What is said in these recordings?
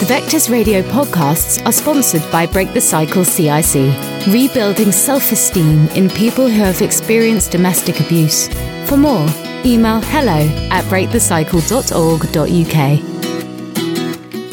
Vectis Radio podcasts are sponsored by Break the Cycle CIC, rebuilding self-esteem in people who have experienced domestic abuse. For more, email hello@breakthecycle.org.uk.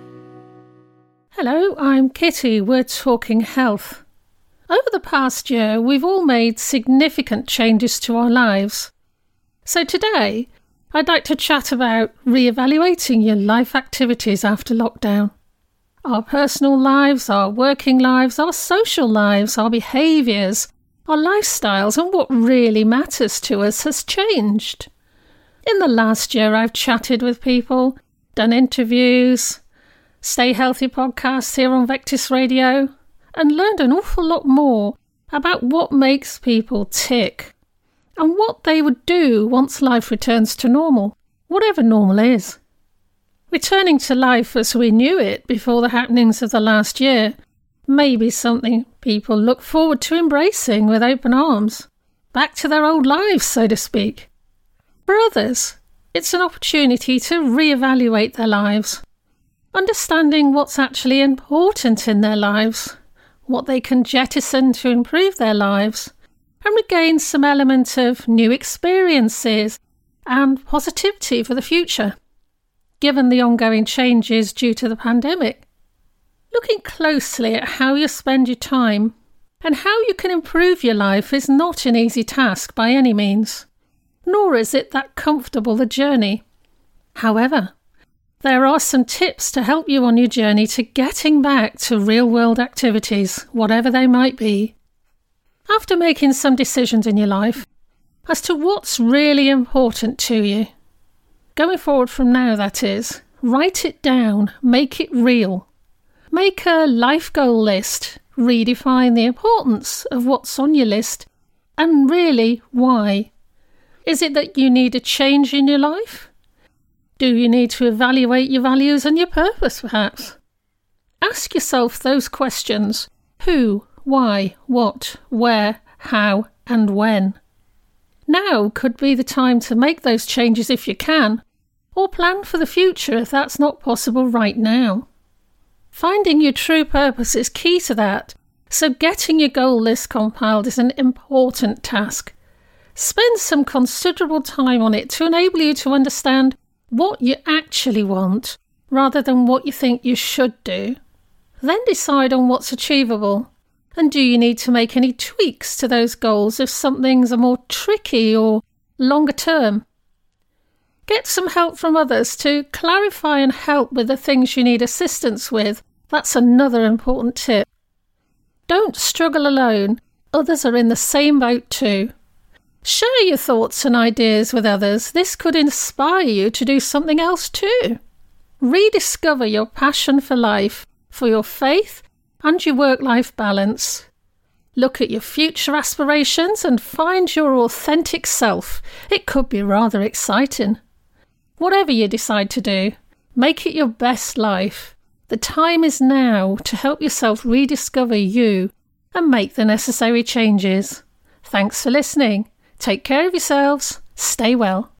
Hello, I'm Kitty. We're talking health. Over the past year, we've all made significant changes to our lives. So today, I'd like to chat about re-evaluating your life activities after lockdown. Our personal lives, our working lives, our social lives, our behaviours, our lifestyles, and what really matters to us has changed. In the last year, I've chatted with people, done interviews, Stay Healthy podcasts here on Vectis Radio, and learned an awful lot more about what makes people tick and what they would do once life returns to normal, whatever normal is. Returning to life as we knew it before the happenings of the last year may be something people look forward to embracing with open arms, back to their old lives, so to speak. For others, it's an opportunity to re-evaluate their lives, understanding what's actually important in their lives, what they can jettison to improve their lives, and regain some element of new experiences and positivity for the future, given the ongoing changes due to the pandemic. Looking closely at how you spend your time and how you can improve your life is not an easy task by any means, nor is it that comfortable a journey. However, there are some tips to help you on your journey to getting back to real-world activities, whatever they might be. After making some decisions in your life as to what's really important to you, going forward from now, that is, write it down, make it real. Make a life goal list, redefine the importance of what's on your list, and really why. Is it that you need a change in your life? Do you need to evaluate your values and your purpose, perhaps? Ask yourself those questions. Who, why, what, where, how, and when. Now could be the time to make those changes if you can, or plan for the future if that's not possible right now. Finding your true purpose is key to that, so getting your goal list compiled is an important task. Spend some considerable time on it to enable you to understand what you actually want, rather than what you think you should do. Then decide on what's achievable. And do you need to make any tweaks to those goals if some things are more tricky or longer term? Get some help from others to clarify and help with the things you need assistance with. That's another important tip. Don't struggle alone. Others are in the same boat too. Share your thoughts and ideas with others. This could inspire you to do something else too. Rediscover your passion for life, for your faith, and your work-life balance. Look at your future aspirations and find your authentic self. It could be rather exciting. Whatever you decide to do, make it your best life. The time is now to help yourself rediscover you and make the necessary changes. Thanks for listening. Take care of yourselves. Stay well.